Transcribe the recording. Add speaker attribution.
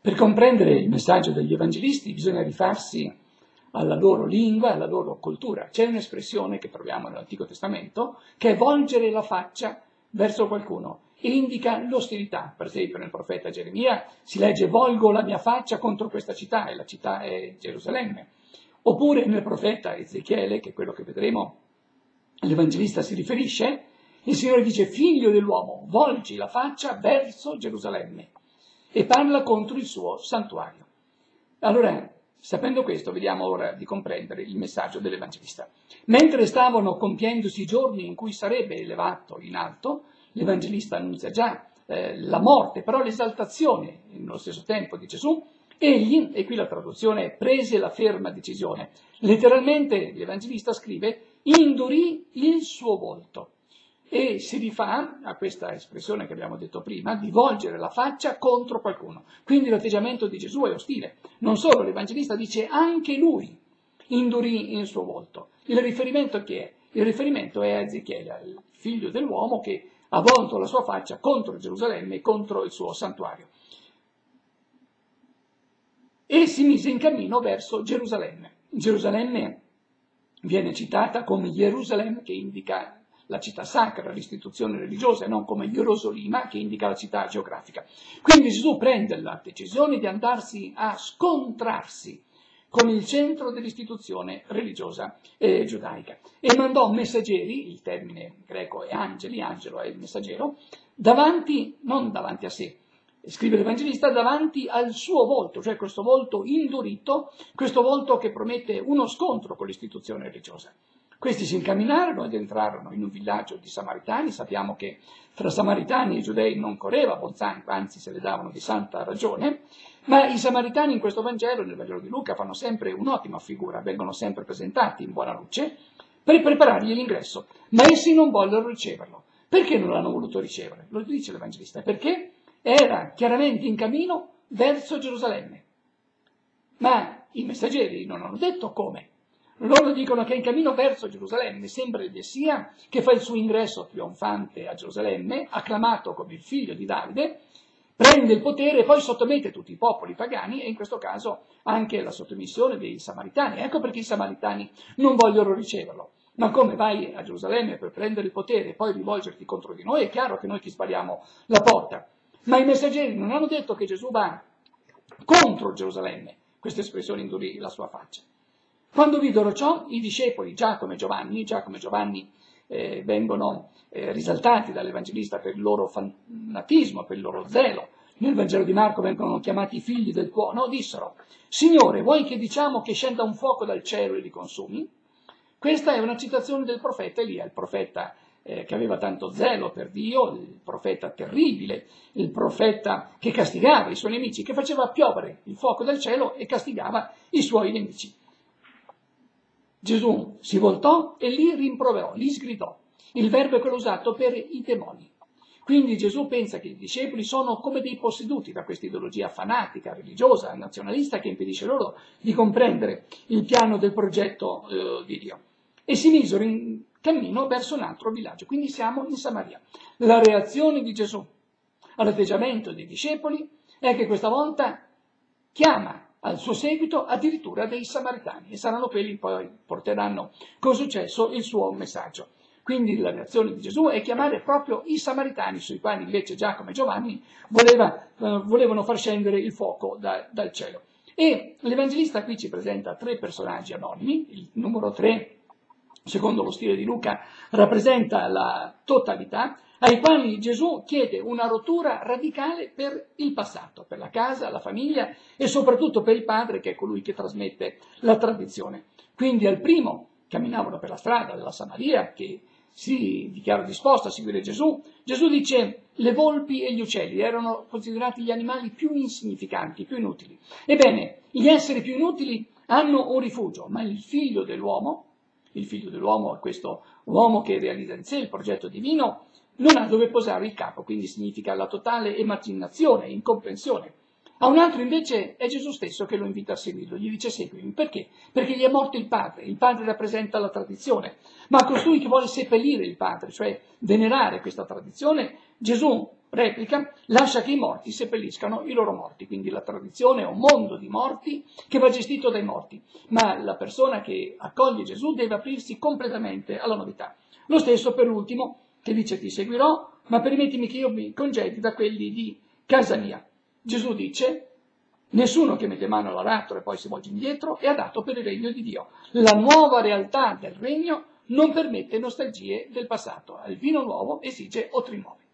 Speaker 1: Per comprendere il messaggio degli evangelisti bisogna rifarsi alla loro lingua, alla loro cultura. C'è un'espressione che troviamo nell'Antico Testamento che è volgere la faccia verso qualcuno e indica l'ostilità. Per esempio nel profeta Geremia si legge volgo la mia faccia contro questa città, e la città è Gerusalemme. Oppure nel profeta Ezechiele, che è quello che vedremo, l'evangelista si riferisce, il Signore dice figlio dell'uomo, volgi la faccia verso Gerusalemme e parla contro il suo santuario. Allora, sapendo questo, vediamo ora di comprendere il messaggio dell'evangelista. Mentre stavano compiendosi i giorni in cui sarebbe elevato in alto, l'evangelista annunzia già la morte, però l'esaltazione nello stesso tempo di Gesù. Egli, e qui la traduzione, prese la ferma decisione. Letteralmente l'evangelista scrive, indurì il suo volto. E si rifà a questa espressione che abbiamo detto prima, di volgere la faccia contro qualcuno. Quindi l'atteggiamento di Gesù è ostile. Non solo, l'evangelista dice anche lui indurì il suo volto. Il riferimento chi è? Il riferimento è a Ezechiele, il figlio dell'uomo che ha volto la sua faccia contro Gerusalemme e contro il suo santuario. E si mise in cammino verso Gerusalemme. Gerusalemme viene citata come Gerusalemme, che indica la città sacra, l'istituzione religiosa, e non come Gerusalemme, che indica la città geografica. Quindi Gesù prende la decisione di andarsi a scontrarsi con il centro dell'istituzione religiosa giudaica. E mandò messaggeri, il termine greco è angeli, angelo è il messaggero, davanti, non davanti a sé, scrive l'evangelista, davanti al suo volto, cioè questo volto indurito, questo volto che promette uno scontro con l'istituzione religiosa. Questi si incamminarono ed entrarono in un villaggio di Samaritani. Sappiamo che fra Samaritani e Giudei non correva buon sangue, anzi se le davano di santa ragione, ma i Samaritani in questo Vangelo, nel Vangelo di Luca, fanno sempre un'ottima figura, vengono sempre presentati in buona luce per preparargli l'ingresso, ma essi non vollero riceverlo. Perché non l'hanno voluto ricevere? Lo dice l'evangelista, perché era chiaramente in cammino verso Gerusalemme. Ma i messaggeri non hanno detto come. Loro dicono che è in cammino verso Gerusalemme, sembra il Messia che fa il suo ingresso trionfante a Gerusalemme, acclamato come il figlio di Davide, prende il potere e poi sottomette tutti i popoli pagani e in questo caso anche la sottomissione dei Samaritani. Ecco perché i Samaritani non vogliono riceverlo. Ma come vai a Gerusalemme per prendere il potere e poi rivolgerti contro di noi? È chiaro che noi ti spariamo la porta. Ma i messaggeri non hanno detto che Gesù va contro Gerusalemme. Questa espressione indurì la sua faccia. Quando videro ciò, i discepoli Giacomo e Giovanni vengono risaltati dall'evangelista per il loro fanatismo, per il loro zelo. Nel Vangelo di Marco vengono chiamati figli del tuono, dissero, Signore, vuoi che diciamo che scenda un fuoco dal cielo e li consumi? Questa è una citazione del profeta Elia, il profeta che aveva tanto zelo per Dio, il profeta terribile, il profeta che castigava i suoi nemici, che faceva piovere il fuoco dal cielo e castigava i suoi nemici. Gesù si voltò e li rimproverò, li sgridò. Il verbo è quello usato per i demoni. Quindi Gesù pensa che i discepoli sono come dei posseduti da questa ideologia fanatica, religiosa, nazionalista che impedisce loro di comprendere il piano del progetto di Dio. E si misero in cammino verso un altro villaggio, quindi siamo in Samaria. La reazione di Gesù all'atteggiamento dei discepoli è che questa volta chiama al suo seguito addirittura dei Samaritani e saranno quelli che poi porteranno con successo il suo messaggio. Quindi la reazione di Gesù è chiamare proprio i Samaritani, sui quali invece Giacomo e Giovanni volevano far scendere il fuoco dal cielo. E l'Evangelista qui ci presenta 3 personaggi anonimi. Il numero 3, secondo lo stile di Luca, rappresenta la totalità, ai quali Gesù chiede una rottura radicale per il passato, per la casa, la famiglia e soprattutto per il padre, che è colui che trasmette la tradizione. Quindi al primo camminavano per la strada della Samaria, che si dichiara disposto a seguire Gesù. Gesù dice le volpi e gli uccelli erano considerati gli animali più insignificanti, più inutili. Ebbene, gli esseri più inutili hanno un rifugio, ma il figlio dell'uomo è questo uomo che realizza in sé il progetto divino, non ha dove posare il capo, quindi significa la totale emarginazione, incomprensione. A un altro invece è Gesù stesso che lo invita a seguirlo, gli dice seguimi. Perché? Perché gli è morto il padre rappresenta la tradizione, ma a costui che vuole seppellire il padre, cioè venerare questa tradizione, Gesù replica, lascia che i morti seppelliscano i loro morti, quindi la tradizione è un mondo di morti che va gestito dai morti, ma la persona che accoglie Gesù deve aprirsi completamente alla novità. Lo stesso per l'ultimo, che dice ti seguirò, ma permettimi che io mi congedi da quelli di casa mia. Gesù dice, nessuno che mette mano all'aratro e poi si volge indietro è adatto per il regno di Dio. La nuova realtà del regno non permette nostalgie del passato, il vino nuovo esige otri nuovi.